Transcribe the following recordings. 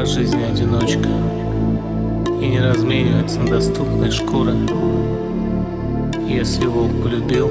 по жизни одиночка и не разменивается на доступной шкуры. Если волк полюбил,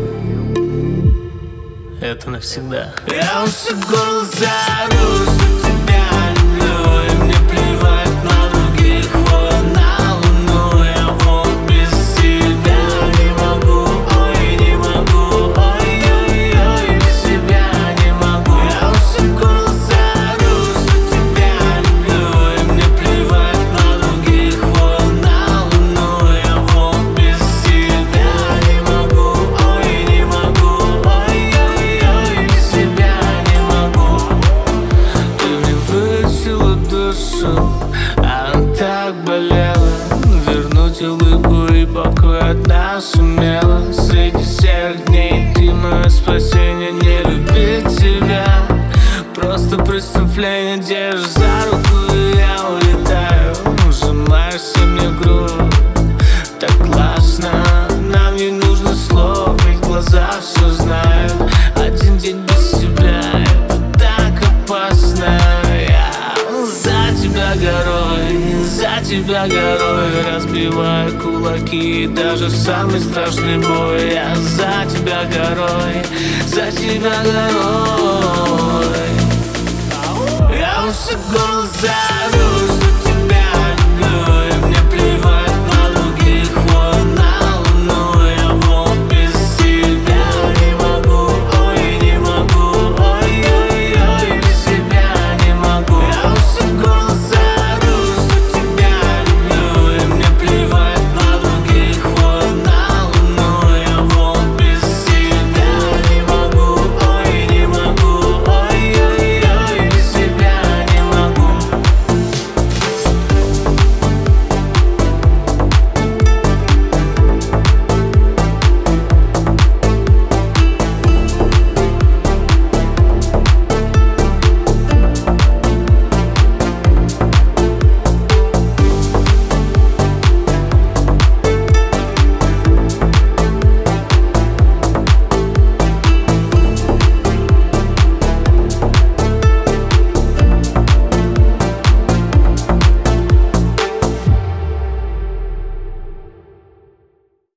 это навсегда. Я уж горло зарос, тебя люблю, и мне плевать на других, вот на луну. Я вот без тебя не могу, ой, не могу, ой-ой-ой, без тебя не могу. Я уж горло зарос, тебя люблю, и мне плевать на других, вот на луну. Я вот без тебя не могу, ой, не могу, ой-ой-ой, без тебя не могу. Ты мне вылечила душу, она так болела. Вернуть улыбку и покой одна сумела. Среди серых дней ты мое спасение. Не любить тебя просто преступление. Держишь за руку, и я улетаю. Сжимаешься мне в грудь, так классно. Нам не нужно слов, ведь глаза все знают. Один день без тебя — это так опасно. Я за тебя горой разбиваю кулаки, даже в самый страшный бой. Я за тебя горой